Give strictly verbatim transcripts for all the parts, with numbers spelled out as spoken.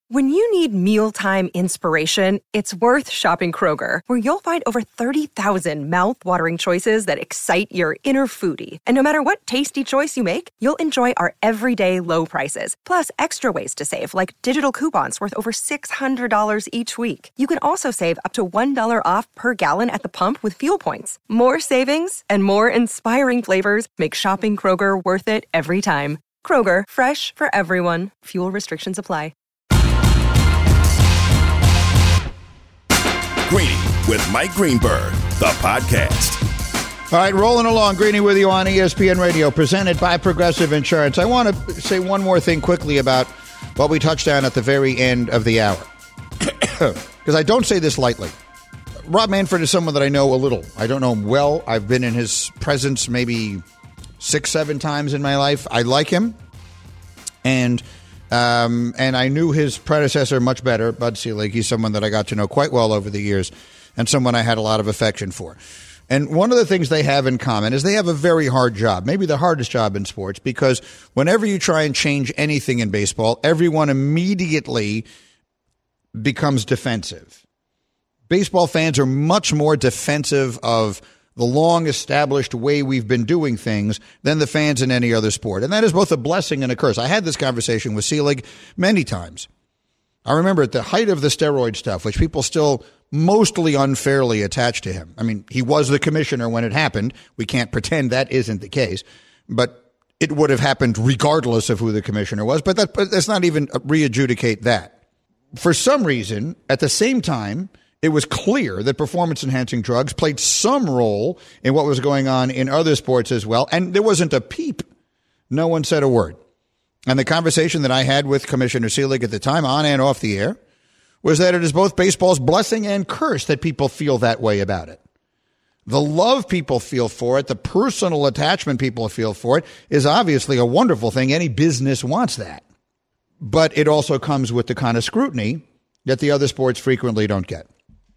When you need mealtime inspiration, it's worth shopping Kroger, where you'll find over thirty thousand mouth-watering choices that excite your inner foodie. And no matter what tasty choice you make, you'll enjoy our everyday low prices, plus extra ways to save, like digital coupons worth over six hundred dollars each week. You can also save up to one dollar off per gallon at the pump with fuel points. More savings and more inspiring flavors make shopping Kroger worth it every time. Kroger, fresh for everyone. Fuel restrictions apply. Greeny with Mike Greenberg, the podcast. All right, rolling along. Greeny with you on E S P N Radio, presented by Progressive Insurance. I want to say one more thing quickly about what we touched on at the very end of the hour, because I don't say this lightly. Rob Manfred is someone that I know a little. I don't know him well. I've been in his presence maybe six, seven times in my life. I like him, and Um, and I knew his predecessor much better, Bud Selig. He's someone that I got to know quite well over the years and someone I had a lot of affection for. And one of the things they have in common is they have a very hard job, maybe the hardest job in sports, because whenever you try and change anything in baseball, everyone immediately becomes defensive. Baseball fans are much more defensive of the long-established way we've been doing things than the fans in any other sport. And that is both a blessing and a curse. I had this conversation with Selig many times. I remember at the height of the steroid stuff, which people still mostly unfairly attach to him. I mean, he was the commissioner when it happened. We can't pretend that isn't the case. But it would have happened regardless of who the commissioner was. But, that, but let's not even re-adjudicate that. For some reason, at the same time, it was clear that performance-enhancing drugs played some role in what was going on in other sports as well, and there wasn't a peep. No one said a word. And the conversation that I had with Commissioner Selig at the time, on and off the air, was that it is both baseball's blessing and curse that people feel that way about it. The love people feel for it, the personal attachment people feel for it, is obviously a wonderful thing. Any business wants that. But it also comes with the kind of scrutiny that the other sports frequently don't get.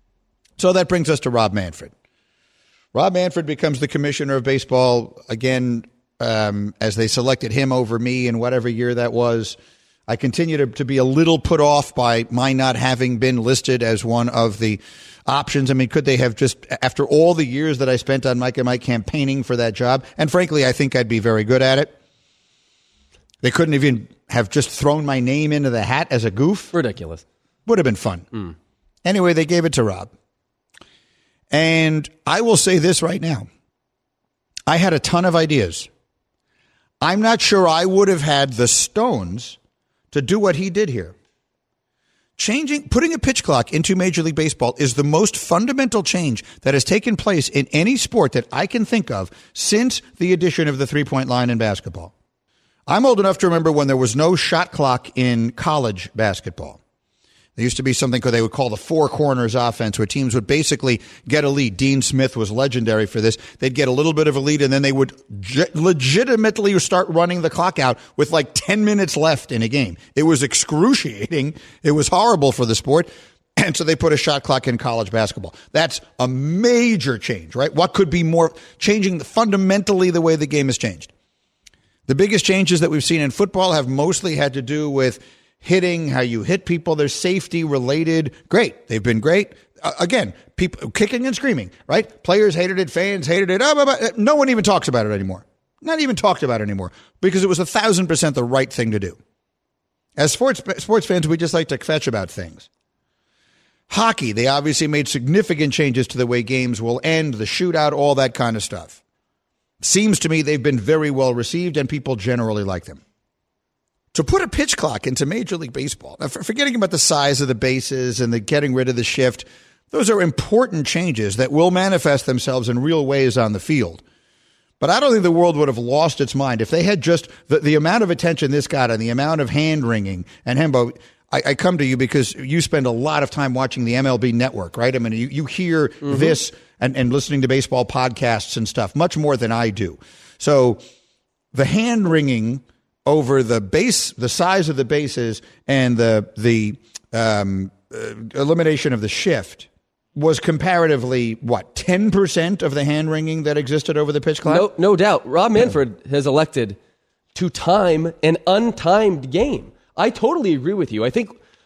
So that brings us to Rob Manfred. Rob Manfred becomes the commissioner of baseball again, um, as they selected him over me in whatever year that was. I continue to, to be a little put off by my not having been listed as one of the options. I mean, could they have just, after all the years that I spent on Mike and Mike campaigning for that job, and frankly, I think I'd be very good at it, they couldn't even have just thrown my name into the hat as a goof? Ridiculous. Would have been fun. Mm. Anyway, they gave it to Rob. And I will say this right now. I had a ton of ideas. I'm not sure I would have had the stones to do what he did here. Changing, putting a pitch clock into Major League Baseball is the most fundamental change that has taken place in any sport that I can think of since the addition of the three-point line in basketball. I'm old enough to remember when there was no shot clock in college basketball. There used to be something they would call the four corners offense, where teams would basically get a lead. Dean Smith was legendary for this. They'd get a little bit of a lead, and then they would ge- legitimately start running the clock out with like ten minutes left in a game. It was excruciating. It was horrible for the sport. And so they put a shot clock in college basketball. That's a major change, right? What could be more changing fundamentally the way the game has changed? The biggest changes that we've seen in football have mostly had to do with hitting, how you hit people. They're safety related. Great. They've been great. Uh, again, people kicking and screaming, right? Players hated it. Fans hated it. Oh, blah, blah. No one even talks about it anymore. Not even talked about it anymore, because it was a thousand percent the right thing to do. As sports, sports fans, we just like to fetch about things. Hockey, they obviously made significant changes to the way games will end, the shootout, all that kind of stuff. Seems to me they've been very well received and people generally like them. To put a pitch clock into Major League Baseball, now forgetting about the size of the bases and the getting rid of the shift, those are important changes that will manifest themselves in real ways on the field. But I don't think the world would have lost its mind if they had just the, the amount of attention this got and the amount of hand-wringing. And Hembo, I, I come to you because you spend a lot of time watching the M L B Network, right? I mean, you, you hear mm-hmm. this and, and listening to baseball podcasts and stuff much more than I do. So the hand-wringing over the base, the size of the bases, and the the um, uh, elimination of the shift was comparatively, what, ten percent of the hand-wringing that existed over the pitch clock? No, no doubt. Rob Manfred has elected to time an untimed game. I totally agree with you. I think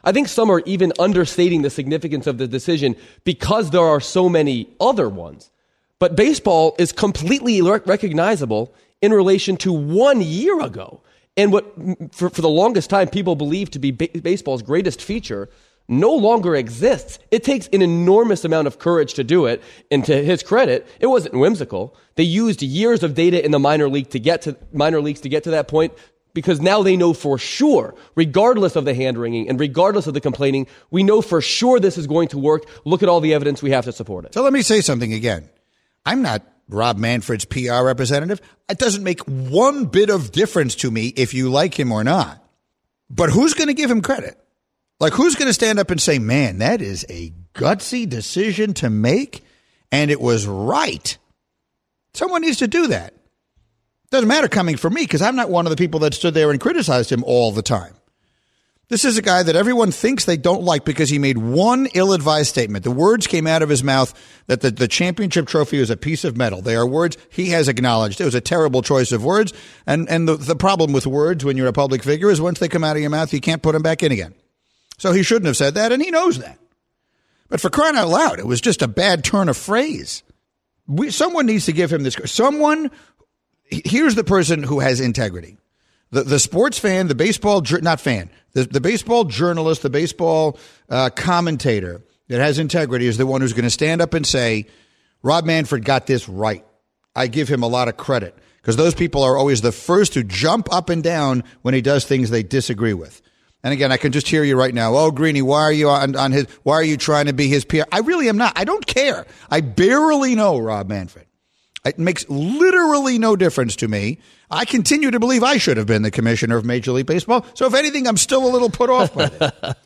I think some are even understating the significance of the decision because there are so many other ones. But baseball is completely recognizable in relation to one year ago. And what, for, for the longest time, people believed to be ba- baseball's greatest feature no longer exists. It takes an enormous amount of courage to do it. And to his credit, it wasn't whimsical. They used years of data in the minor league to get to minor leagues to get to that point, because now they know for sure, regardless of the hand-wringing and regardless of the complaining, we know for sure this is going to work. Look at all the evidence we have to support it. So let me say something again. I'm not Rob Manfred's P R representative. It doesn't make one bit of difference to me if you like him or not. But who's going to give him credit? Like, who's going to stand up and say, man, that is a gutsy decision to make, and it was right? Someone needs to do that. Doesn't matter coming from me, because I'm not one of the people that stood there and criticized him all the time. This is a guy that everyone thinks they don't like because he made one ill-advised statement. The words came out of his mouth that the, the championship trophy was a piece of metal. They are words he has acknowledged. It was a terrible choice of words. And, and the, the problem with words when you're a public figure is once they come out of your mouth, you can't put them back in again. So he shouldn't have said that, and he knows that. But for crying out loud, it was just a bad turn of phrase. We, someone needs to give him this. Someone, here's the person who has integrity. The the sports fan, the baseball, not fan, the, the baseball journalist, the baseball uh, commentator that has integrity is the one who's going to stand up and say, Rob Manfred got this right. I give him a lot of credit, because those people are always the first to jump up and down when he does things they disagree with. And again, I can just hear you right now. Oh, Greeny, why are you on, on his, why are you trying to be his P R? I really am not. I don't care. I barely know Rob Manfred. It makes literally no difference to me. I continue to believe I should have been the commissioner of Major League Baseball. So if anything, I'm still a little put off by it.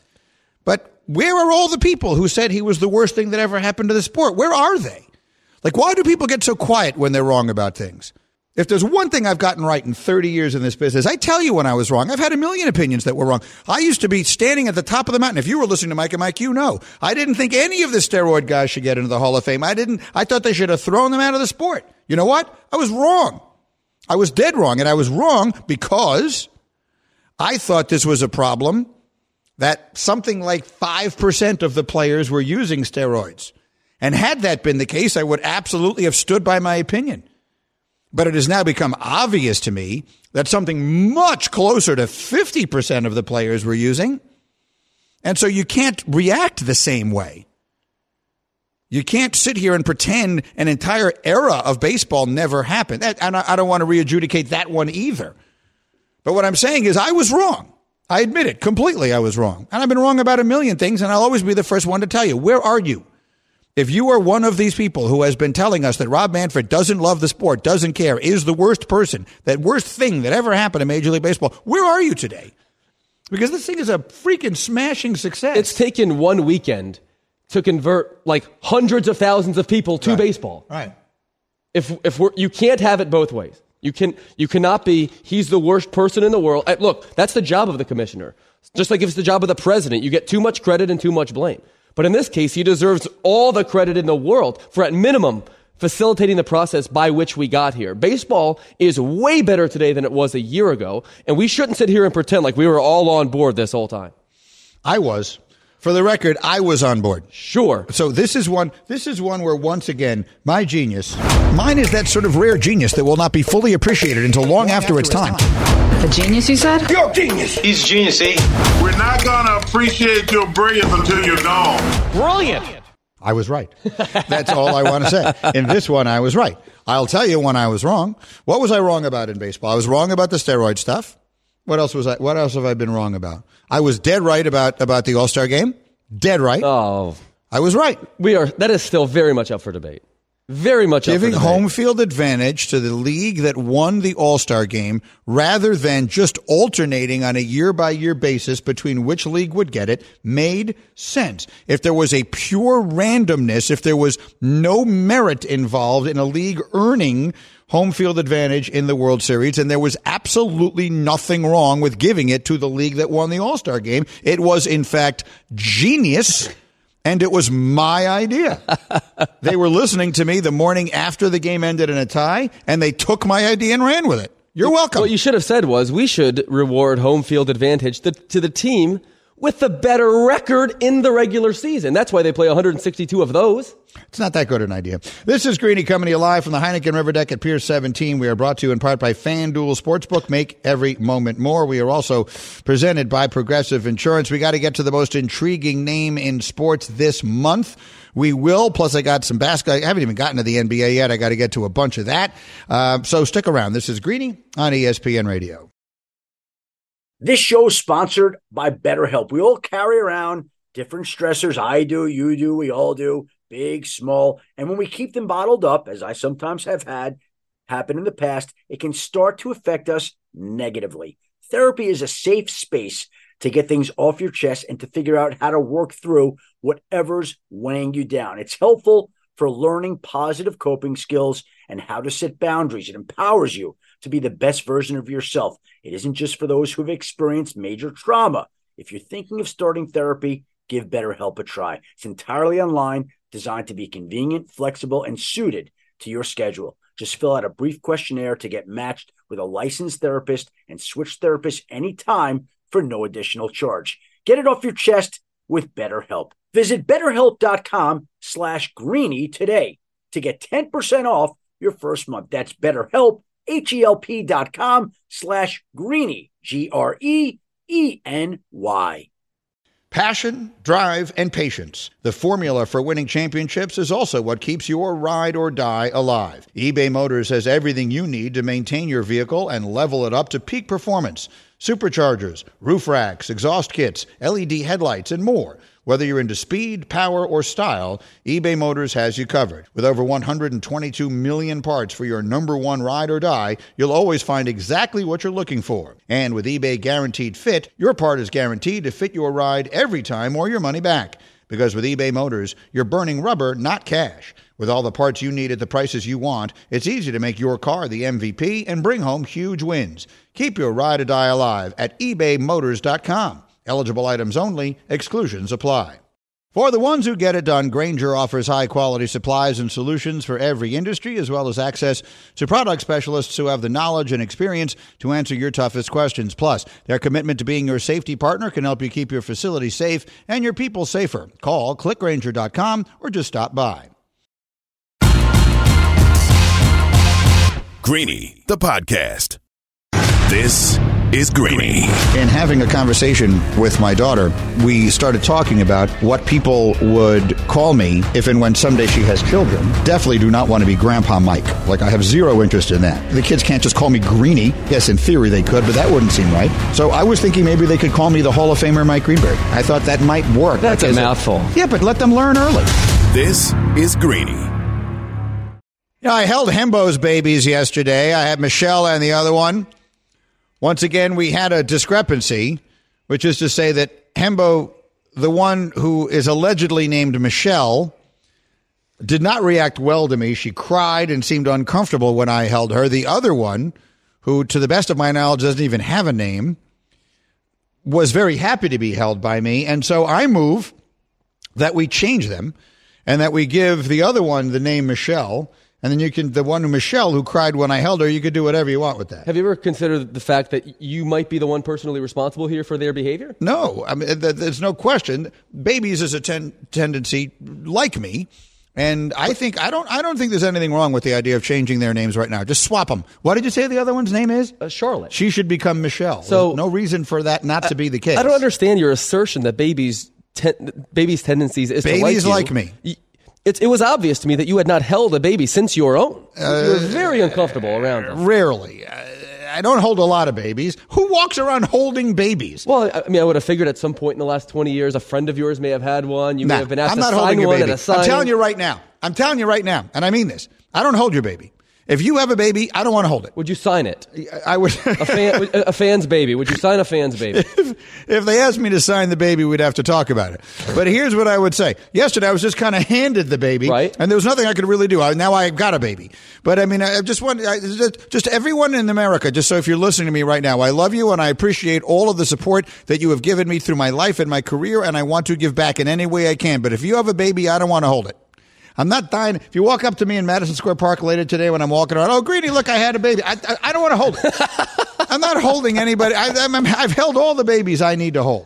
But where are all the people who said he was the worst thing that ever happened to the sport? Where are they? Like, why do people get so quiet when they're wrong about things? If there's one thing I've gotten right in thirty years in this business, I tell you when I was wrong. I've had a million opinions that were wrong. I used to be standing at the top of the mountain. If you were listening to Mike and Mike, you know. I didn't think any of the steroid guys should get into the Hall of Fame. I didn't. I thought they should have thrown them out of the sport. You know what? I was wrong. I was dead wrong. And I was wrong because I thought this was a problem that something like five percent of the players were using steroids. And had that been the case, I would absolutely have stood by my opinion. But it has now become obvious to me that something much closer to fifty percent of the players were using. And so you can't react the same way. You can't sit here and pretend an entire era of baseball never happened. And I don't want to re-adjudicate that one either. But what I'm saying is I was wrong. I admit it completely. I was wrong. And I've been wrong about a million things, and I'll always be the first one to tell you. Where are you? If you are one of these people who has been telling us that Rob Manfred doesn't love the sport, doesn't care, is the worst person, that worst thing that ever happened in Major League Baseball, where are you today? Because this thing is a freaking smashing success. It's taken one weekend to convert like hundreds of thousands of people to right. baseball. Right. If if we're, you can't have it both ways. You can you cannot be he's the worst person in the world. I, look, that's the job of the commissioner. Just like if it's the job of the president, you get too much credit and too much blame. But in this case, he deserves all the credit in the world for, at minimum, facilitating the process by which we got here. Baseball is way better today than it was a year ago, and we shouldn't sit here and pretend like we were all on board this whole time. I was. For the record, I was on board. Sure. So this is one this is one where, once again, my genius, mine is that sort of rare genius that will not be fully appreciated until long, long after, after its time. A genius, you said? You're a genius. He's a genius, eh? We're not going to appreciate your brilliance until you're gone. Brilliant. I was right. That's all I want to say. In this one, I was right. I'll tell you when I was wrong. What was I wrong about in baseball? I was wrong about the steroid stuff. What else was I? What else have I been wrong about? I was dead right about, about the All-Star game. Dead right. Oh, I was right. We are. That is still very much up for debate. Very much up for Giving debate. home field advantage to the league that won the All-Star game rather than just alternating on a year-by-year basis between which league would get it made sense. If there was a pure randomness, if there was no merit involved in a league earning home field advantage in the World Series, and there was absolutely nothing wrong with giving it to the league that won the All-Star game. It was, in fact, genius, and it was my idea. They were listening to me the morning after the game ended in a tie, and they took my idea and ran with it. You're welcome. What you should have said was we should reward home field advantage to, to the team with the better record in the regular season. That's why they play one hundred sixty-two of those. It's not that good an idea. This is Greeny coming to you live from the Heineken River Deck at Pier seventeen. We are brought to you in part by FanDuel Sportsbook. Make every moment more. We are also presented by Progressive Insurance. We got to get to the most intriguing name in sports this month. We will. Plus, I got some basketball. I haven't even gotten to the N B A yet. I got to get to a bunch of that. Uh, so stick around. This is Greeny on E S P N Radio. This show is sponsored by BetterHelp. We all carry around different stressors. I do, you do, we all do, big, small. And when we keep them bottled up, as I sometimes have had happen in the past, it can start to affect us negatively. Therapy is a safe space to get things off your chest and to figure out how to work through whatever's weighing you down. It's helpful for learning positive coping skills and how to set boundaries. It empowers you to be the best version of yourself. It isn't just for those who have experienced major trauma. If you're thinking of starting therapy, give BetterHelp a try. It's entirely online, designed to be convenient, flexible, and suited to your schedule. Just fill out a brief questionnaire to get matched with a licensed therapist and switch therapists anytime for no additional charge. Get it off your chest with BetterHelp. Visit BetterHelp.com slash Greeny today to get ten percent off your first month. That's BetterHelp, H-E-L-P dot com slash Greeny, G R E E N Y. Passion, drive, and patience. The formula for winning championships is also what keeps your ride or die alive. eBay Motors has everything you need to maintain your vehicle and level it up to peak performance. Superchargers, roof racks, exhaust kits, L E D headlights, and more. Whether you're into speed, power, or style, eBay Motors has you covered. With over one hundred twenty-two million parts for your number one ride or die, you'll always find exactly what you're looking for. And with eBay Guaranteed Fit, your part is guaranteed to fit your ride every time or your money back. Because with eBay Motors, you're burning rubber, not cash. With all the parts you need at the prices you want, it's easy to make your car the M V P and bring home huge wins. Keep your ride or die alive at ebay motors dot com. Eligible items only. Exclusions apply. For the ones who get it done, Grainger offers high-quality supplies and solutions for every industry, as well as access to product specialists who have the knowledge and experience to answer your toughest questions. Plus, their commitment to being your safety partner can help you keep your facility safe and your people safer. Call click grainger dot com or just stop by. Greeny, the podcast. This is Greeny. In having a conversation with my daughter, we started talking about what people would call me if and when someday she has children. Definitely do not want to be Grandpa Mike. Like, I have zero interest in that. The kids can't just call me Greeny. Yes, in theory they could, but that wouldn't seem right. So I was thinking maybe they could call me the Hall of Famer Mike Greenberg. I thought that might work. That's like, a mouthful. A, yeah, but let them learn early. This is Greeny. Yeah, I held Hembo's babies yesterday. I had Michelle and the other one. Once again, we had a discrepancy, which is to say that Hembo, the one who is allegedly named Michelle, did not react well to me. She cried and seemed uncomfortable when I held her. The other one, who, to the best of my knowledge, doesn't even have a name, was very happy to be held by me. And so I move that we change them and that we give the other one the name Michelle. And then you can, the one who Michelle who cried when I held her, you could do whatever you want with that. Have you ever considered the fact that you might be the one personally responsible here for their behavior? No, I mean, there's no question. Babies is a ten- tendency like me. And I think, I don't, I don't think there's anything wrong with the idea of changing their names right now. Just swap them. What did you say the other one's name is? Uh, Charlotte. She should become Michelle. So there's no reason for that not to be the case. I don't understand your assertion that babies, ten, babies' tendencies is babies to like you. like me. It, it was obvious to me that you had not held a baby since your own. Uh, you were very uncomfortable around them. Rarely. Uh, I don't hold a lot of babies. Who walks around holding babies? Well, I mean, I would have figured at some point in the last twenty years, a friend of yours may have had one. You nah, may have been asked I'm to not sign holding your one baby. at a sign. I'm telling you right now. I'm telling you right now, and I mean this. I don't hold your baby. If you have a baby, I don't want to hold it. Would you sign it? I would. a, fan, a fan's baby. Would you sign a fan's baby? If, if they asked me to sign the baby, we'd have to talk about it. But here's what I would say. Yesterday, I was just kind of handed the baby, right? And there was nothing I could really do. I, now I've got a baby. But I mean, I just want I, just, just everyone in America, just so if you're listening to me right now, I love you and I appreciate all of the support that you have given me through my life and my career, and I want to give back in any way I can. But if you have a baby, I don't want to hold it. I'm not dying. If you walk up to me in Madison Square Park later today when I'm walking around, oh, Greeny, look, I had a baby. I, I, I don't want to hold it. I'm not holding anybody. I, I'm, I've held all the babies I need to hold.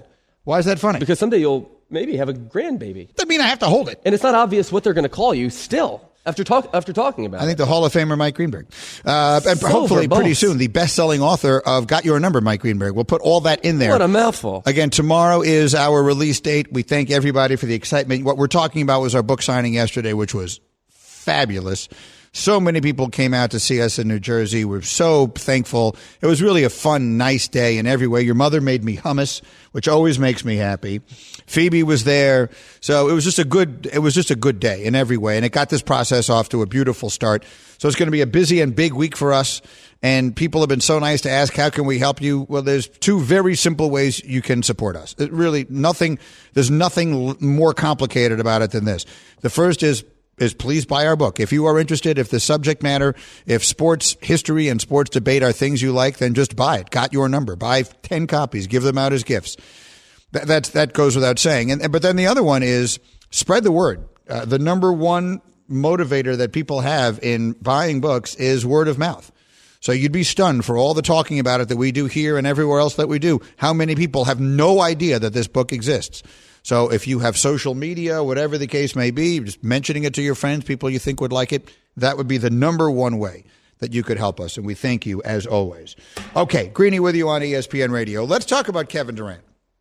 Why is that funny? Because someday you'll maybe have a grandbaby. That mean I have to hold it. And it's not obvious what they're going to call you still after talk after talking about it. I think the Hall of Famer Mike Greenberg. Uh, and Silver hopefully bulbs. pretty soon, the best-selling author of Got Your Number, Mike Greenberg. We'll put all that in there. What a mouthful. Again, tomorrow is our release date. We thank everybody for the excitement. What we're talking about was our book signing yesterday, which was fabulous. So many people came out to see us in New Jersey. We're so thankful. It was really a fun, nice day in every way. Your mother made me hummus, which always makes me happy. Phoebe was there. So it was just a good, it was just a good day in every way. And it got this process off to a beautiful start. So it's going to be a busy and big week for us. And people have been so nice to ask, how can we help you? Well, there's two very simple ways you can support us. It really, nothing, there's nothing more complicated about it than this. The first is, is please buy our book. If you are interested, if the subject matter, if sports history and sports debate are things you like, then just buy it. Got Your Number. Buy ten copies. Give them out as gifts. That, that's, that goes without saying. And, but then the other one is spread the word. Uh, the number one motivator that people have in buying books is word of mouth. So you'd be stunned for all the talking about it that we do here and everywhere else that we do, how many people have no idea that this book exists. So if you have social media, whatever the case may be, just mentioning it to your friends, people you think would like it, that would be the number one way that you could help us. And we thank you as always. Okay, Greeny with you on E S P N Radio. Let's talk about Kevin Durant.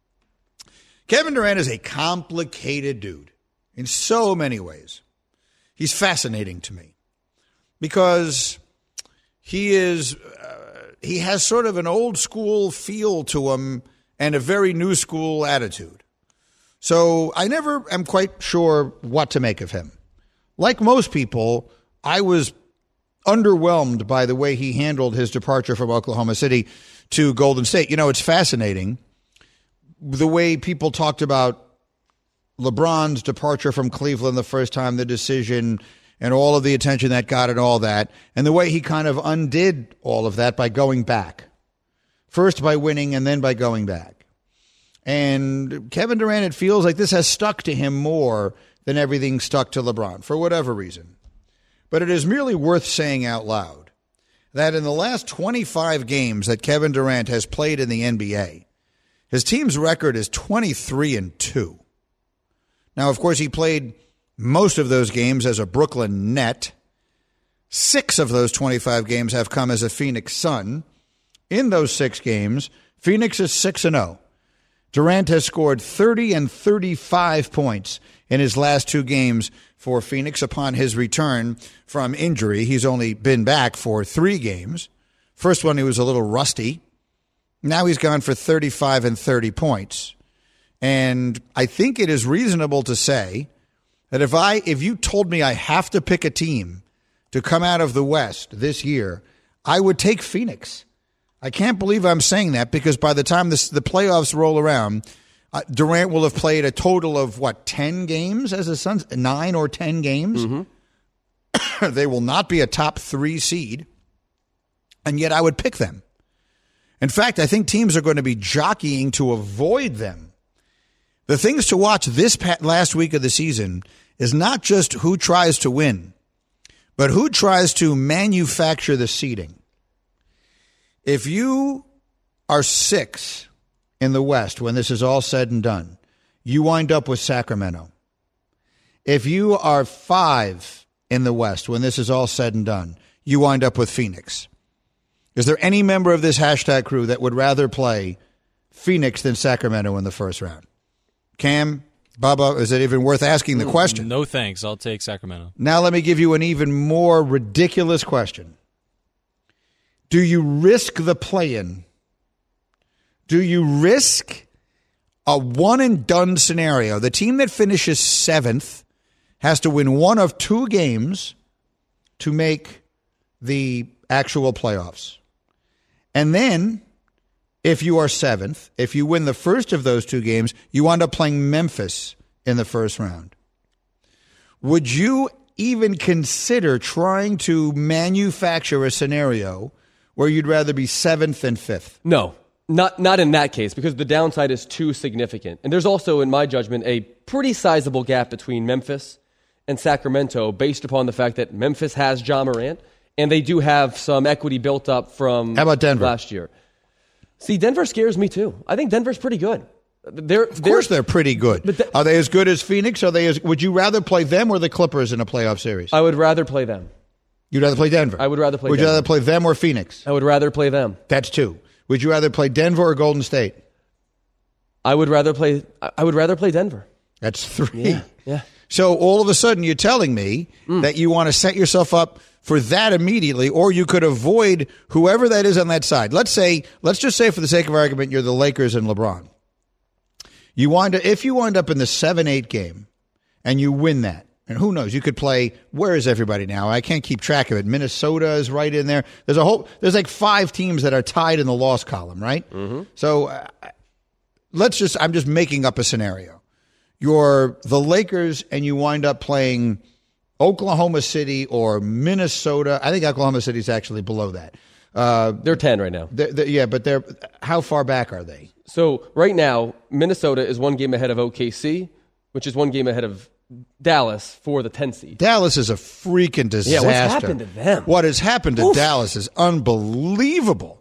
Kevin Durant is a complicated dude in so many ways. He's fascinating to me because he is, uh, he has sort of an old school feel to him and a very new school attitude. So I never am quite sure what to make of him. Like most people, I was underwhelmed by the way he handled his departure from Oklahoma City to Golden State. You know, it's fascinating the way people talked about LeBron's departure from Cleveland the first time, the decision, and all of the attention that got and all that, and the way he kind of undid all of that by going back. First by winning and then by going back. And Kevin Durant, it feels like this has stuck to him more than everything stuck to LeBron, for whatever reason. But it is merely worth saying out loud that in the last twenty-five games that Kevin Durant has played in the N B A, his team's record is twenty-three and two. Now, of course, he played most of those games as a Brooklyn Net. Six of those twenty-five games have come as a Phoenix Sun. In those six games, Phoenix is six and oh. Durant has scored thirty and thirty-five points in his last two games for Phoenix upon his return from injury. He's only been back for three games. First one, he was a little rusty. Now he's gone for thirty-five and thirty points. And I think it is reasonable to say that if I, if you told me I have to pick a team to come out of the West this year, I would take Phoenix. I can't believe I'm saying that because by the time this, the playoffs roll around, uh, Durant will have played a total of, what, ten games as a Suns? Nine or ten games? Mm-hmm. They will not be a top three seed, and yet I would pick them. In fact, I think teams are going to be jockeying to avoid them. The things to watch this last week of the season is not just who tries to win, but who tries to manufacture the seeding. If you are six in the West when this is all said and done, you wind up with Sacramento. If you are five in the West when this is all said and done, you wind up with Phoenix. Is there any member of this hashtag crew that would rather play Phoenix than Sacramento in the first round? Cam, Bubba, is it even worth asking the question? No thanks. I'll take Sacramento. Now let me give you an even more ridiculous question. Do you risk the play-in? Do you risk a one-and-done scenario? The team that finishes seventh has to win one of two games to make the actual playoffs. And then, if you are seventh, if you win the first of those two games, you wind up playing Memphis in the first round. Would you even consider trying to manufacture a scenario where you'd rather be seventh than fifth? No, not not in that case, because the downside is too significant. And there's also, in my judgment, a pretty sizable gap between Memphis and Sacramento based upon the fact that Memphis has Ja Morant, and they do have some equity built up from How about Denver? last year. See, Denver scares me too. I think Denver's pretty good. They're, of course, they're, they're pretty good. But the, are they as good as Phoenix? Are they? As, would you rather play them or the Clippers in a playoff series? I would rather play them. You'd rather play Denver? I would rather play Would Denver. you rather play them or Phoenix? I would rather play them. That's two. Would you rather play Denver or Golden State? I would rather play I would rather play Denver. That's three. Yeah. yeah. So all of a sudden you're telling me mm. that you want to set yourself up for that immediately, or you could avoid whoever that is on that side. Let's say, let's just say for the sake of argument, you're the Lakers and LeBron. You wind up, if you wind up in the seven eight game and you win that, and who knows, you could play, where is everybody now? I can't keep track of it. Minnesota is right in there. There's a whole, there's like five teams that are tied in the loss column, right? Mm-hmm. So uh, let's just, I'm just making up a scenario. You're the Lakers and you wind up playing Oklahoma City or Minnesota. I think Oklahoma City is actually below that. Uh, they're ten right now. They're, they're, yeah, but they're, how far back are they? So right now, Minnesota is one game ahead of O K C, which is one game ahead of Dallas for the ten seed. Dallas is a freaking disaster. Yeah, what's happened to them? What has happened to Oof. Dallas is unbelievable.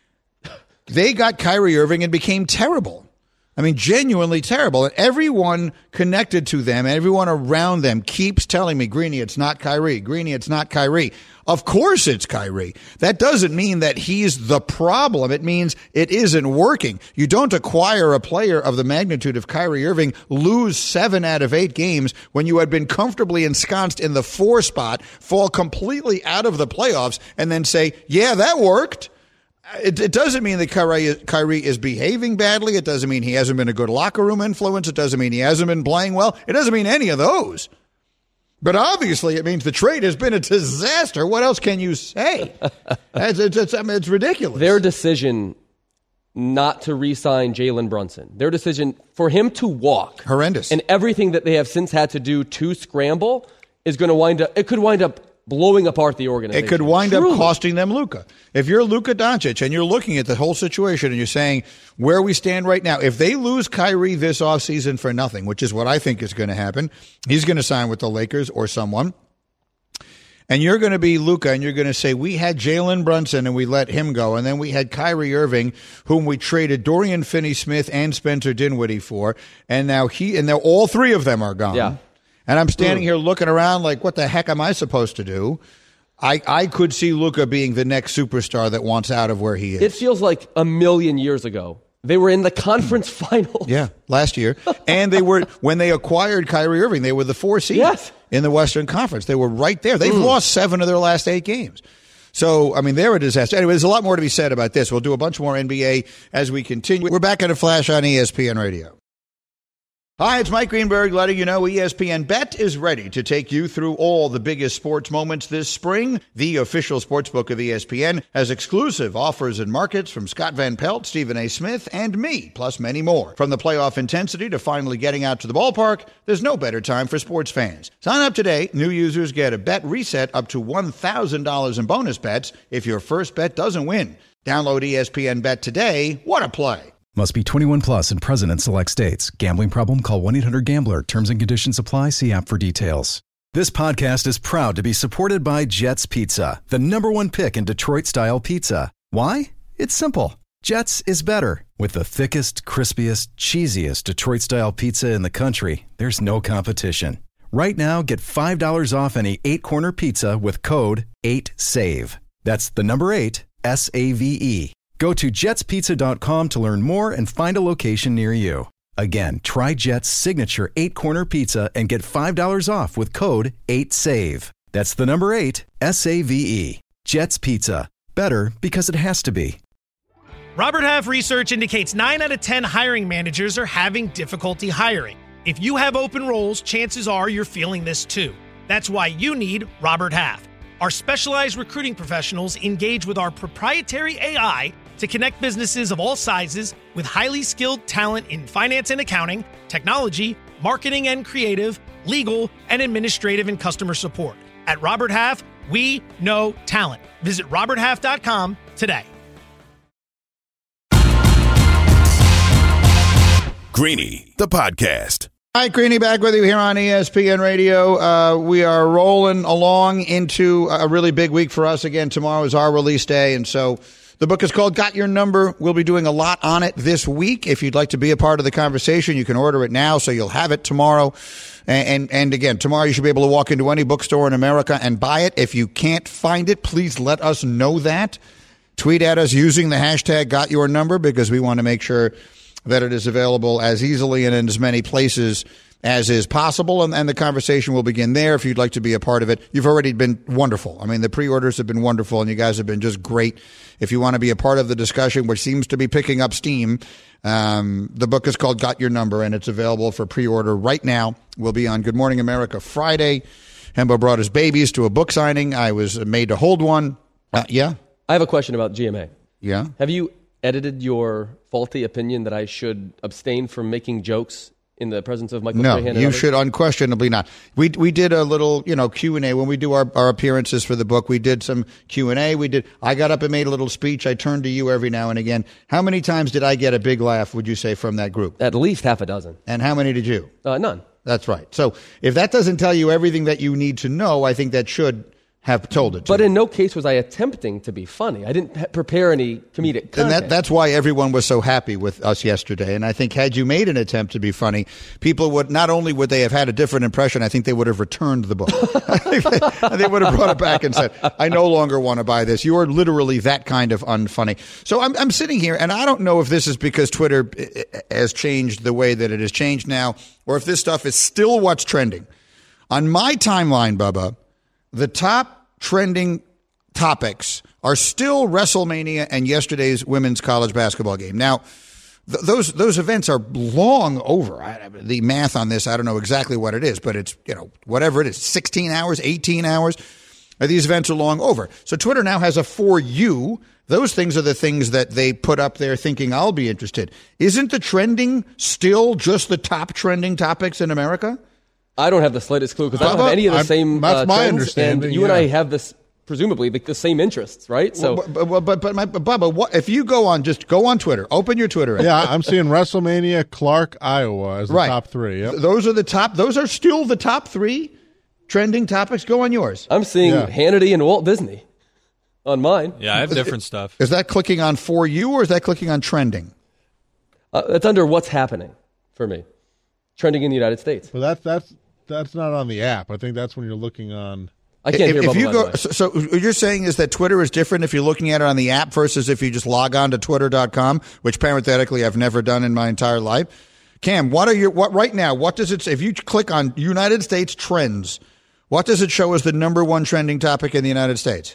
They got Kyrie Irving and became terrible. I mean, genuinely terrible. And everyone connected to them, everyone around them keeps telling me, Greeny, it's not Kyrie. Greeny, it's not Kyrie. Of course it's Kyrie. That doesn't mean that he's the problem. It means it isn't working. You don't acquire a player of the magnitude of Kyrie Irving, lose seven out of eight games when you had been comfortably ensconced in the four spot, fall completely out of the playoffs, and then say, yeah, that worked. It, it doesn't mean that Kyrie, Kyrie is behaving badly. It doesn't mean he hasn't been a good locker room influence. It doesn't mean he hasn't been playing well. It doesn't mean any of those. But obviously, it means the trade has been a disaster. What else can you say? it's, it's, it's, I mean, it's ridiculous. Their decision not to re-sign Jalen Brunson, their decision for him to walk, horrendous, and everything that they have since had to do to scramble is going to wind up. It could wind up blowing apart the organization. It could wind Truly. up costing them Luka. If you're Luka Doncic and you're looking at the whole situation and you're saying where we stand right now, if they lose Kyrie this offseason for nothing, which is what I think is going to happen, he's going to sign with the Lakers or someone, and you're going to be Luka and you're going to say, we had Jalen Brunson and we let him go, and then we had Kyrie Irving, whom we traded Dorian Finney-Smith and Spencer Dinwiddie for, and now he and now all three of them are gone. Yeah. And I'm standing here looking around like, what the heck am I supposed to do? I, I could see Luka being the next superstar that wants out of where he is. It feels like a million years ago. They were in the conference finals. Yeah, last year. And they were, when they acquired Kyrie Irving, they were the four seed yes. in the Western Conference. They were right there. They've mm. lost seven of their last eight games. So, I mean, they're a disaster. Anyway, there's a lot more to be said about this. We'll do a bunch more N B A as we continue. We're back in a flash on E S P N Radio. Hi, it's Mike Greenberg letting you know E S P N Bet is ready to take you through all the biggest sports moments this spring. The official sportsbook of E S P N has exclusive offers and markets from Scott Van Pelt, Stephen A. Smith, and me, plus many more. From the playoff intensity to finally getting out to the ballpark, there's no better time for sports fans. Sign up today. New users get a bet reset up to one thousand dollars in bonus bets if your first bet doesn't win. Download E S P N Bet today. What a play. Must be twenty-one plus and present in select states. Gambling problem? Call one eight hundred gambler. Terms and conditions apply. See app for details. This podcast is proud to be supported by Jets Pizza, the number one pick in Detroit-style pizza. Why? It's simple. Jets is better. With the thickest, crispiest, cheesiest Detroit-style pizza in the country, there's no competition. Right now, get five dollars off any eight-corner pizza with code eight save. That's the number eight, S A V E. Go to jets pizza dot com to learn more and find a location near you. Again, try Jet's signature eight-corner pizza and get five dollars off with code eight save. That's the number eight, S A V E. Jet's Pizza. Better because it has to be. Robert Half research indicates nine out of ten hiring managers are having difficulty hiring. If you have open roles, chances are you're feeling this too. That's why you need Robert Half. Our specialized recruiting professionals engage with our proprietary A I to connect businesses of all sizes with highly skilled talent in finance and accounting, technology, marketing and creative, legal, and administrative and customer support. At Robert Half, we know talent. Visit robert half dot com today. Greeny, the podcast. Hi, Greeny, back with you here on E S P N Radio. Uh, we are rolling along into a really big week for us. Again, tomorrow is our release day, and so The book is called Got Your Number. We'll be doing a lot on it this week. If you'd like to be a part of the conversation, you can order it now so you'll have it tomorrow. And, and, and again, tomorrow you should be able to walk into any bookstore in America and buy it. If you can't find it, please let us know that. Tweet at us using the hashtag Got Your Number because we want to make sure that it is available as easily and in as many places as is possible, and, and the conversation will begin there if you'd like to be a part of it. You've already been wonderful. I mean, the pre-orders have been wonderful, and you guys have been just great. If you want to be a part of the discussion, which seems to be picking up steam, um, the book is called Got Your Number, and it's available for pre-order right now. We'll be on Good Morning America Friday. Hembo brought his babies to a book signing. I was made to hold one. Uh, yeah? I have a question about G M A. Yeah? Have you edited your faulty opinion that I should abstain from making jokes in the presence of Michael No, Strahan? you should unquestionably not. We we did a little, you know, Q and A when we do our, our appearances for the book. We did some Q and A. We did. I got up and made a little speech. I turned to you every now and again. How many times did I get a big laugh, would you say, from that group? At least half a dozen. And how many did you? Uh, none. That's right. So if that doesn't tell you everything that you need to know, I think that should have told it to But you. in no case was I attempting to be funny. I didn't pe- prepare any comedic content. And that, that's why everyone was so happy with us yesterday. And I think had you made an attempt to be funny, people would, not only would they have had a different impression, I think they would have returned the book. I think they, they would have brought it back and said, I no longer want to buy this. You are literally that kind of unfunny. So I'm, I'm sitting here, and I don't know if this is because Twitter has changed the way that it has changed now, or if this stuff is still what's trending. On my timeline, Bubba, the top trending topics are still WrestleMania and yesterday's women's college basketball game. Now, th- those those events are long over. I, the math on this, I don't know exactly what it is, but it's, you know, whatever it is, sixteen hours, eighteen hours. These events are long over. So Twitter now has a For You. Those things are the things that they put up there thinking I'll be interested. Isn't the trending still just the top trending topics in America? I don't have the slightest clue because I don't have any of the I'm, same that's uh, my trends, understanding. and you yeah. and I have this presumably the, the same interests, right? So, well, but but but, but, my, but Bubba, what, if you go on, just go on Twitter, open your Twitter. Yeah, I'm seeing WrestleMania, Clark, Iowa as the right. top three. Yep. Those are the top. Those are still the top three trending topics. Go on yours. I'm seeing Yeah. Hannity and Walt Disney on mine. Yeah, I have different stuff. Is that clicking on For You or is that clicking on trending? Uh, that's under what's happening for me, trending in the United States. But that's that's that's not on the app. I think that's when you're looking on. I can't if, hear if you Bubba, go, by the way. so, so what you're saying is that Twitter is different if you're looking at it on the app versus if you just log on to twitter dot com, which parenthetically I've never done in my entire life. Cam, what are your what right now? What does it say? If you click on United States trends, what does it show as the number one trending topic in the United States?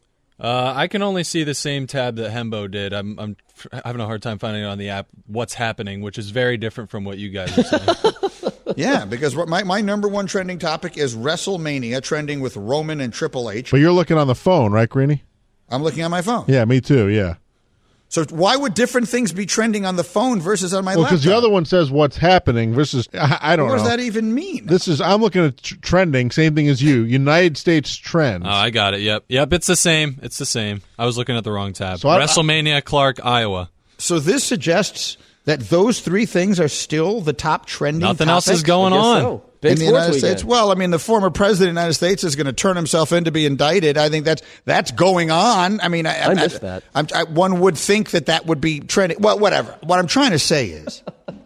Uh, I can only see the same tab that Hembo did. I'm, I'm having a hard time finding it on the app. What's happening, which is very different from what you guys are saying. Yeah, because my, my number one trending topic is WrestleMania, trending with Roman and Triple H. But you're looking on the phone, right, Greeny? I'm looking on my phone. Yeah, me too. Yeah. So why would different things be trending on the phone versus on my Well, laptop? because the other one says what's happening versus I, I don't what know. does that even mean? This is I'm looking at tr- trending, same thing as you. United States trends. Oh, I got it. Yep, yep. It's the same. It's the same. I was looking at the wrong tab. So I- WrestleMania, Clark, Iowa. So this suggests that those three things are still the top trending Nothing topics else is going I guess on. so. Big in the sports United weekend. States. Well, I mean, the former president of the United States is going to turn himself in to be indicted. I think that's that's going on. I mean, I, I missed that. I'm, I, one would think that that would be trending. Well, whatever. What I'm trying to say is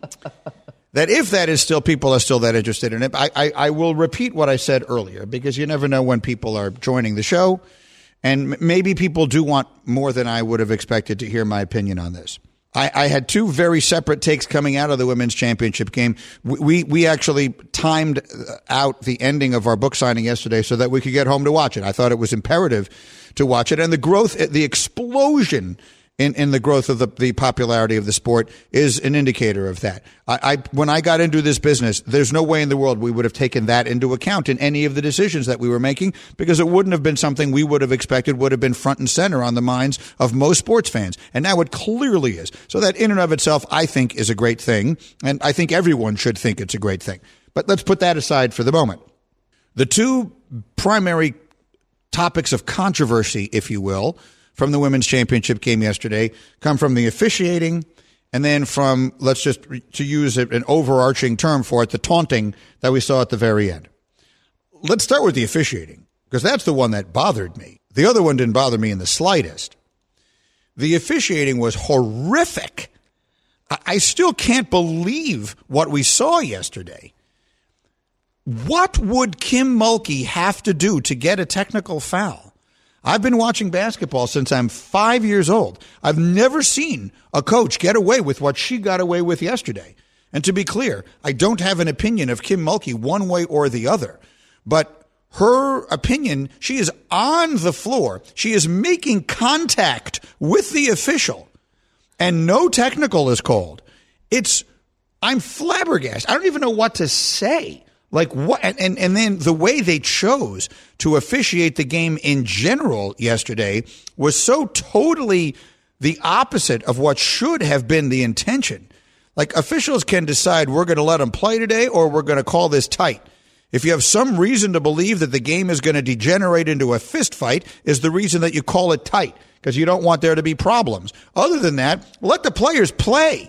that if that is still, people are still that interested in it. I, I, I will repeat what I said earlier because you never know when people are joining the show, and maybe people do want more than I would have expected to hear my opinion on this. I, I had two very separate takes coming out of the women's championship game. We, we we actually timed out the ending of our book signing yesterday so that we could get home to watch it. I thought it was imperative to watch it. And the growth, the explosion in, in the growth of the, the popularity of the sport is an indicator of that. I, I when I got into this business, there's no way in the world we would have taken that into account in any of the decisions that we were making because it wouldn't have been something we would have expected would have been front and center on the minds of most sports fans. And now it clearly is. So that in and of itself, I think, is a great thing. And I think everyone should think it's a great thing. But let's put that aside for the moment. The two primary topics of controversy, if you will, from the women's championship game yesterday come from the officiating and then from, let's just to use an overarching term for it, the taunting that we saw at the very end. Let's start with the officiating because that's the one that bothered me. The other one didn't bother me in the slightest. The officiating was horrific. I, I still can't believe what we saw yesterday. What would Kim Mulkey have to do to get a technical foul? I've been watching basketball since I'm five years old. I've never seen a coach get away with what she got away with yesterday. And to be clear, I don't have an opinion of Kim Mulkey one way or the other. But her opinion, she is on the floor. She is making contact with the official. And no technical is called. It's, I'm flabbergasted. I don't even know what to say. Like what, and, and then the way they chose to officiate the game in general yesterday was so totally the opposite of what should have been the intention. Like officials can decide we're going to let them play today or we're going to call this tight. If you have some reason to believe that the game is going to degenerate into a fist fight, is the reason that you call it tight because you don't want there to be problems. Other than that, let the players play.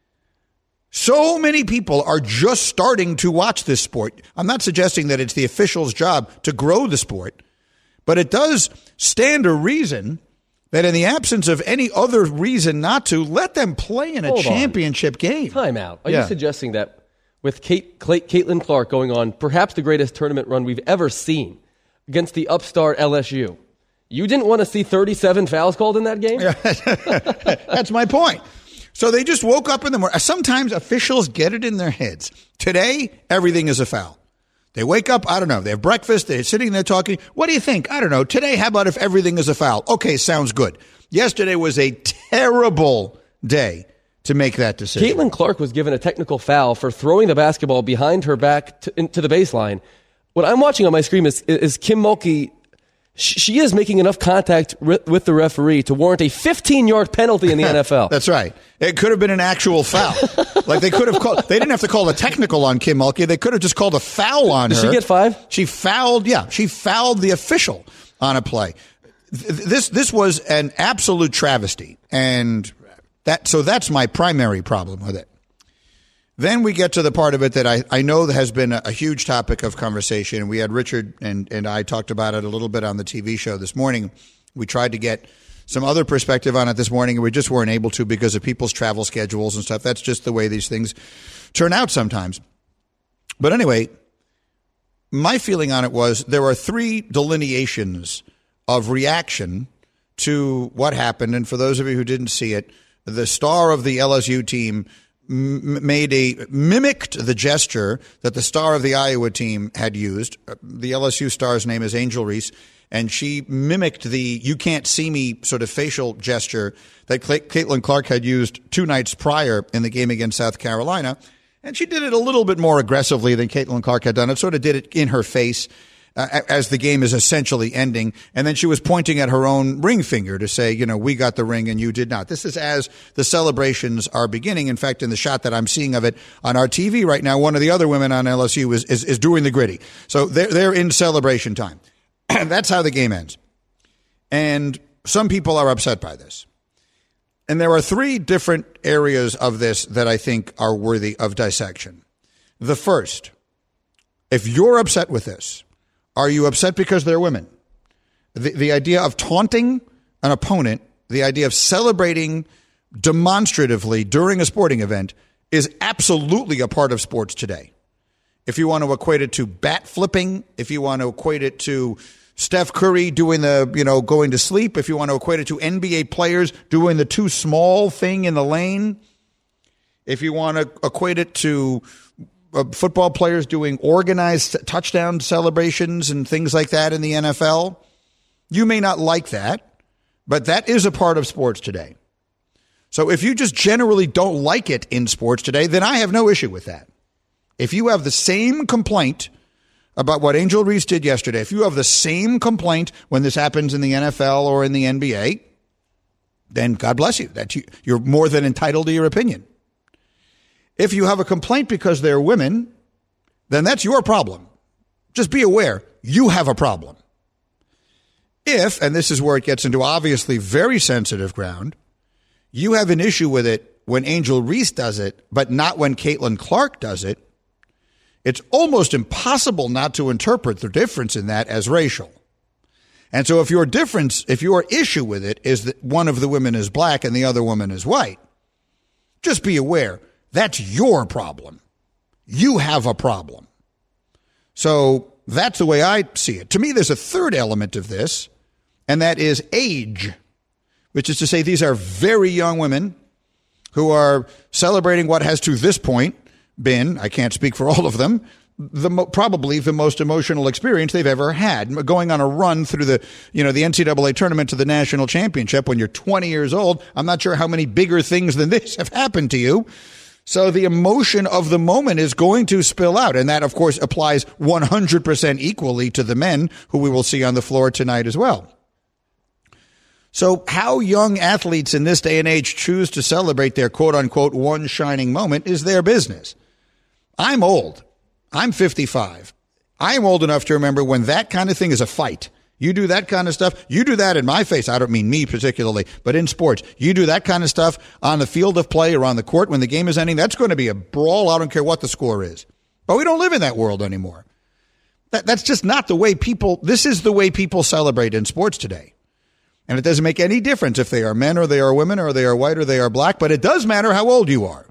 So many people are just starting to watch this sport. I'm not suggesting that it's the official's job to grow the sport, but it does stand to reason that in the absence of any other reason not to, let them play in a Hold championship on. game. Time out. Are yeah. you suggesting that with Kate, Clay, Caitlin Clark going on perhaps the greatest tournament run we've ever seen against the upstart L S U, you didn't want to see thirty-seven fouls called in that game? That's my point. So they just woke up in the morning. Sometimes officials get it in their heads. Today, everything is a foul. They wake up, I don't know, they have breakfast, they're sitting there talking. What do you think? I don't know. Today, how about if everything is a foul? Okay, sounds good. Yesterday was a terrible day to make that decision. Caitlin Clark was given a technical foul for throwing the basketball behind her back to, into the baseline. What I'm watching on my screen is, is Kim Mulkey. She is making enough contact with the referee to warrant a fifteen-yard penalty in the N F L. That's right. It could have been an actual foul. Like they could have called. They didn't have to call a technical on Kim Mulkey. They could have just called a foul on Did her. Did she get five? She fouled. Yeah, she fouled the official on a play. This this was an absolute travesty, and that so that's my primary problem with it. Then we get to the part of it that I, I know has been a, a huge topic of conversation. We had Richard and, and I talked about it a little bit on the T V show this morning. We tried to get some other perspective on it this morning, and we just weren't able to because of people's travel schedules and stuff. That's just the way these things turn out sometimes. But anyway, my feeling on it was there are three delineations of reaction to what happened. And for those of you who didn't see it, the star of the L S U team made a mimicked the gesture that the star of the Iowa team had used. The L S U star's name is Angel Reese, and she mimicked the "you can't see me" sort of facial gesture that Caitlin Clark had used two nights prior in the game against South Carolina. And she did it a little bit more aggressively than Caitlin Clark had done it. Sort of did it in her face uh, as the game is essentially ending. And then she was pointing at her own ring finger to say, you know, we got the ring and you did not. This is as the celebrations are beginning. In fact, in the shot that I'm seeing of it on our T V right now, one of the other women on L S U is, is, is doing the gritty. So they're, they're in celebration time. That's how the game ends. And some people are upset by this. And there are three different areas of this that I think are worthy of dissection. The first, if you're upset with this, are you upset because they're women? The, the idea of taunting an opponent, the idea of celebrating demonstratively during a sporting event is absolutely a part of sports today. If you want to equate it to bat flipping, if you want to equate it to Steph Curry doing the, you know, going to sleep, if you want to equate it to N B A players doing the too small thing in the lane, if you want to equate it to uh, football players doing organized touchdown celebrations and things like that in the N F L, you may not like that, but that is a part of sports today. So if you just generally don't like it in sports today, then I have no issue with that. If you have the same complaint about what Angel Reese did yesterday, if you have the same complaint when this happens in the N F L or in the N B A, then God bless you. That you, you're more than entitled to your opinion. If you have a complaint because they're women, then that's your problem. Just be aware, you have a problem. If, and this is where it gets into obviously very sensitive ground, you have an issue with it when Angel Reese does it, but not when Caitlin Clark does it, it's almost impossible not to interpret the difference in that as racial. And so if your difference, if your issue with it is that one of the women is black and the other woman is white, just be aware that's your problem. You have a problem. So that's the way I see it. To me, there's a third element of this, and that is age, which is to say these are very young women who are celebrating what has to this point been, I can't speak for all of them, the mo- probably the most emotional experience they've ever had, going on a run through the, you know, the N C double A tournament to the national championship when you're twenty years old. I'm not sure how many bigger things than this have happened to you. So the emotion of the moment is going to spill out. And that, of course, applies one hundred percent equally to the men who we will see on the floor tonight as well. So how young athletes in this day and age choose to celebrate their quote unquote one shining moment is their business. I'm old. I'm fifty-five. I'm old enough to remember when that kind of thing is a fight. You do that kind of stuff. You do that in my face. I don't mean me particularly, but in sports. You do that kind of stuff on the field of play or on the court when the game is ending. That's going to be a brawl. I don't care what the score is. But we don't live in that world anymore. That, that's just not the way people, this is the way people celebrate in sports today. And it doesn't make any difference if they are men or they are women or they are white or they are black, but it does matter how old you are.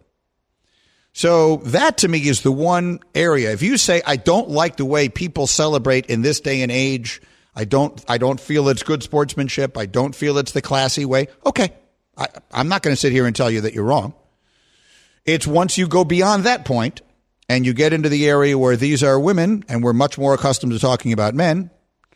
So that to me is the one area. If you say, I don't like the way people celebrate in this day and age, I don't, I don't feel it's good sportsmanship. I don't feel it's the classy way. Okay. I, I'm not going to sit here and tell you that you're wrong. It's once you go beyond that point and you get into the area where these are women and we're much more accustomed to talking about men,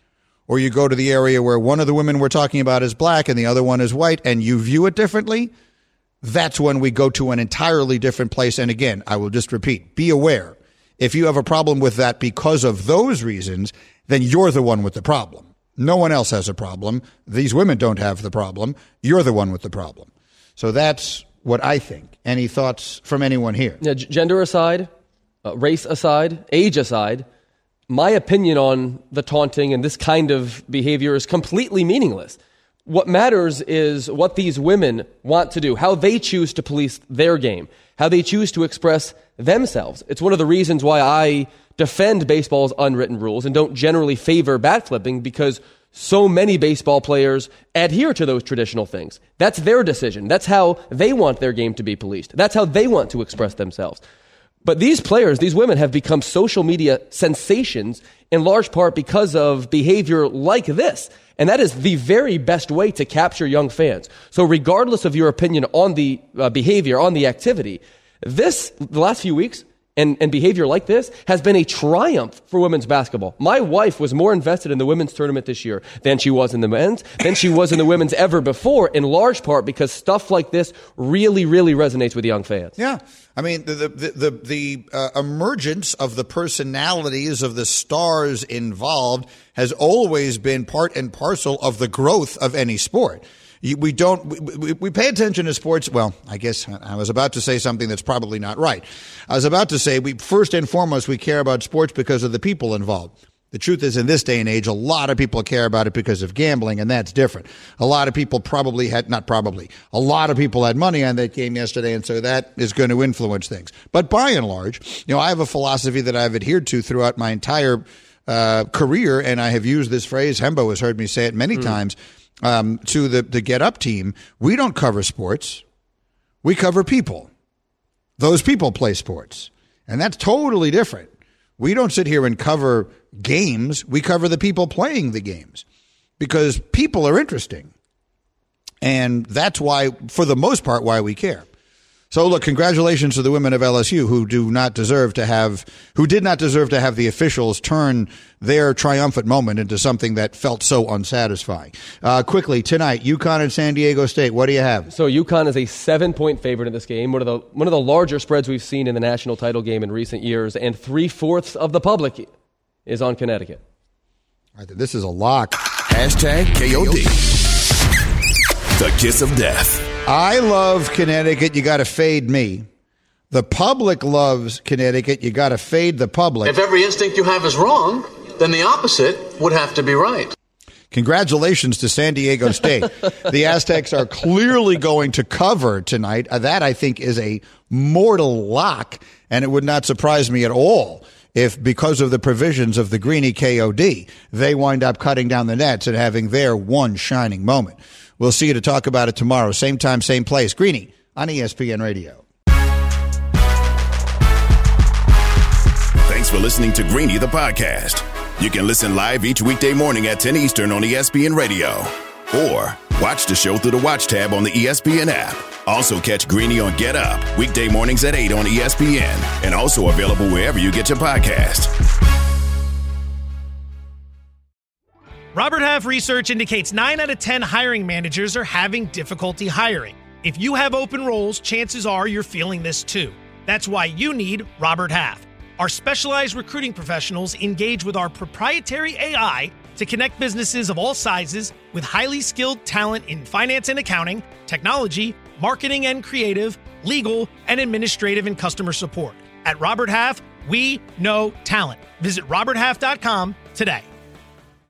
or you go to the area where one of the women we're talking about is black and the other one is white and you view it differently, that's when we go to an entirely different place. And again, I will just repeat, be aware. If you have a problem with that because of those reasons, then you're the one with the problem. No one else has a problem. These women don't have the problem. You're the one with the problem. So that's what I think. Any thoughts from anyone here? Yeah, g- gender aside, uh, race aside, age aside, my opinion on the taunting and this kind of behavior is completely meaningless. What matters is what these women want to do, how they choose to police their game, how they choose to express themselves. It's one of the reasons why I defend baseball's unwritten rules and don't generally favor bat flipping, because so many baseball players adhere to those traditional things. That's their decision. That's how they want their game to be policed. That's how they want to express themselves. But these players, these women, have become social media sensations in large part because of behavior like this. And that is the very best way to capture young fans. So regardless of your opinion on the uh, behavior, on the activity, this, the last few weeks, and, and behavior like this has been a triumph for women's basketball. My wife was more invested in the women's tournament this year than she was in the men's, than she was in the women's ever before, in large part because stuff like this really, really resonates with young fans. Yeah. I mean, the the the, the uh, emergence of the personalities of the stars involved has always been part and parcel of the growth of any sport. We don't, we, we pay attention to sports. Well, I guess I was about to say something that's probably not right. I was about to say we first and foremost, we care about sports because of the people involved. The truth is, in this day and age, a lot of people care about it because of gambling, and that's different. A lot of people probably had, not probably, a lot of people had money on that game yesterday, and so that is going to influence things. But by and large, you know, I have a philosophy that I've adhered to throughout my entire uh, career, and I have used this phrase. Hembo has heard me say it many mm. times. Um, to the, the Get Up team, we don't cover sports. We cover people. Those people play sports. And that's totally different. We don't sit here and cover games. We cover the people playing the games because people are interesting. And that's why, for the most part, why we care. So, look, congratulations to the women of L S U who do not deserve to have, who did not deserve to have the officials turn their triumphant moment into something that felt so unsatisfying. Uh, quickly, tonight, UConn and San Diego State. What do you have? So, UConn is a seven-point favorite in this game, one of the one of the larger spreads we've seen in the national title game in recent years, and three-fourths of the public is on Connecticut. All right, this is a lock. Hashtag K O D. The kiss of death. I love Connecticut. You got to fade me. The public loves Connecticut. You got to fade the public. If every instinct you have is wrong, then the opposite would have to be right. Congratulations to San Diego State. The Aztecs are clearly going to cover tonight. That, I think, is a mortal lock, and it would not surprise me at all if because of the provisions of the Greeny K O D, they wind up cutting down the nets and having their one shining moment. We'll see you to talk about it tomorrow. Same time, same place. Greeny on E S P N Radio. Thanks for listening to Greeny, the podcast. You can listen live each weekday morning at ten Eastern on E S P N Radio. Or watch the show through the Watch tab on the E S P N app. Also catch Greeny on Get Up, weekday mornings at eight on E S P N. And also available wherever you get your podcast. Robert Half research indicates nine out of ten hiring managers are having difficulty hiring. If you have open roles, chances are you're feeling this too. That's why you need Robert Half. Our specialized recruiting professionals engage with our proprietary A I to connect businesses of all sizes with highly skilled talent in finance and accounting, technology, marketing and creative, legal, and administrative and customer support. At Robert Half, we know talent. Visit robert half dot com today.